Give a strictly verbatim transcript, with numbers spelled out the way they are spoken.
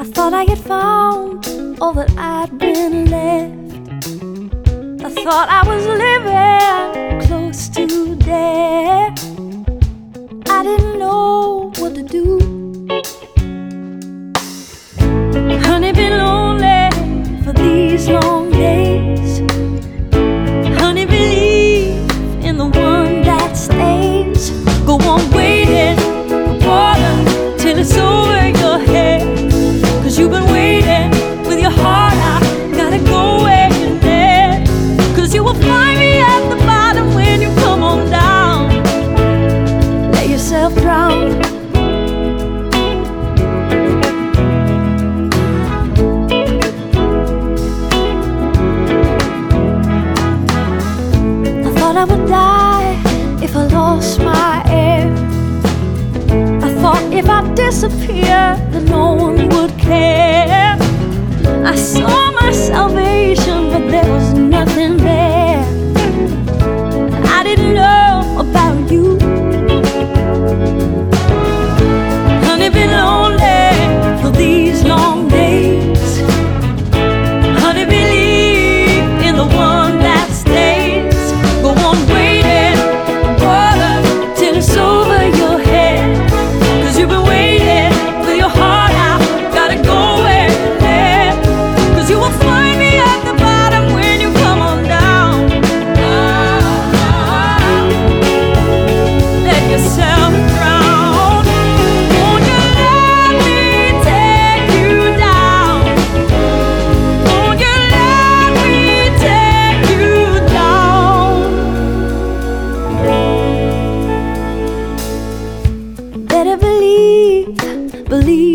I thought I had found all that I'd been left. I thought I was living close to death. I didn't know what to do. Honey, been lonely for these long days. Honey, believe in the one that stays. Go on waiting for water till it's over your head. Cause you've been waiting with your heart out. Gotta go where you're led. Cause you will find me at the bottom when you come on down. Let yourself drown. I thought I would die if I lost my air. I thought if I disappeared then no one would care. I saw my salvation but there was nothing there. I didn't know about you. Honey, been lonely for these long days. Honey, believe in the one that stays. Go on waiting for water till it's over your head. Cause you've been waiting with your heart out. Gotta go where you're led. Cause you will find me at the bottom when you come on down. Oh, let yourself drown. Won't you let me take you down? Won't you let me take you down? Better believe, believe